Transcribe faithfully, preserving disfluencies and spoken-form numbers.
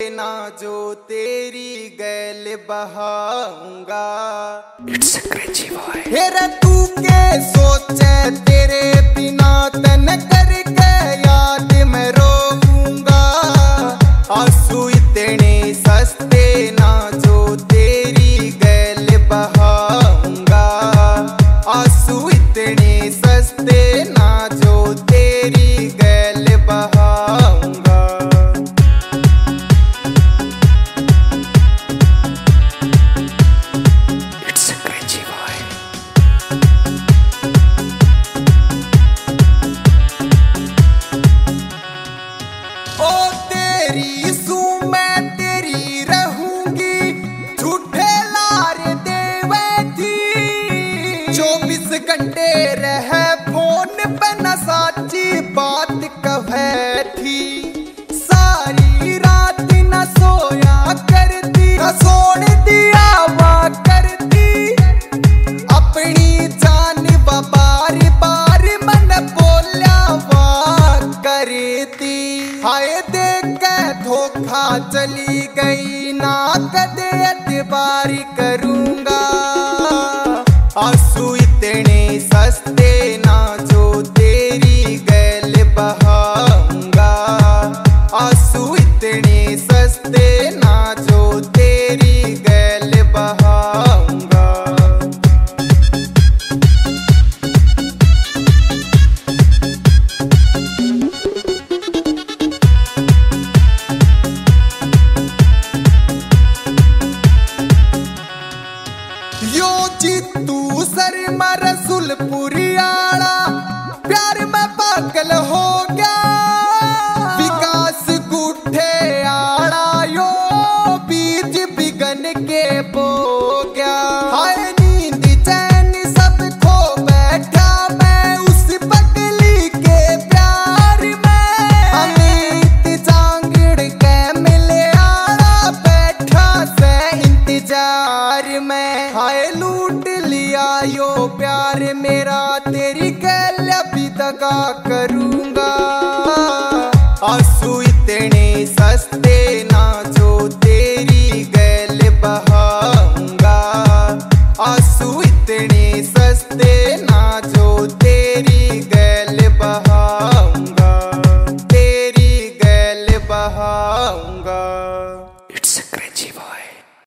ना जो तेरी गैल बहाऊंगा। It's a crazy boy. हेरे तू के सोचे तेरे बिना तन करके याद मैं रोऊंगा। आंसू इतने सस्ते ना जो तेरी गैल बहाऊंगा। आंसू इतने सस्ते ना जो तेरी गैल बहाऊंगा। It's a crazy boy. ओ तेरी सू मैं तेरी रहूंगी, झूठे लार देवे थी। चौबीस घंटे रह फोन पे न साची बात कहे थी। सारी रात न सोया करती, न सोने दिया वा करती। अपनी जान बार बार मन बोल्या वा करती। हाय देख के धोखा चली गई ना कदे एतबार करूंगा। आंसू इतने सस्ते ना जो तेरी गैल बहाऊंगा। आंसू इतने सस्ते ना जो तेरी गैल बहाऊंगा। यो जीतू शर्मा रसूलपुरी आला, प्यार में पागल हो गया। विकास गुठे आला यो बीज बिगन के बो गया। हाय नींद चैन सब खो बैठा मैं उस पगली के प्यार में। अमित जांगड़ के मिले आला बैठा से इंतजार में। हाय लूट लिया यो प्यार मेरा, तेरी गैल भी दगा करूंगा। आंसू इतने सस्ते ना जो तेरी गैल बहाऊंगा। आंसू इतने सस्ते ना जो तेरी गैल बहाऊंगा।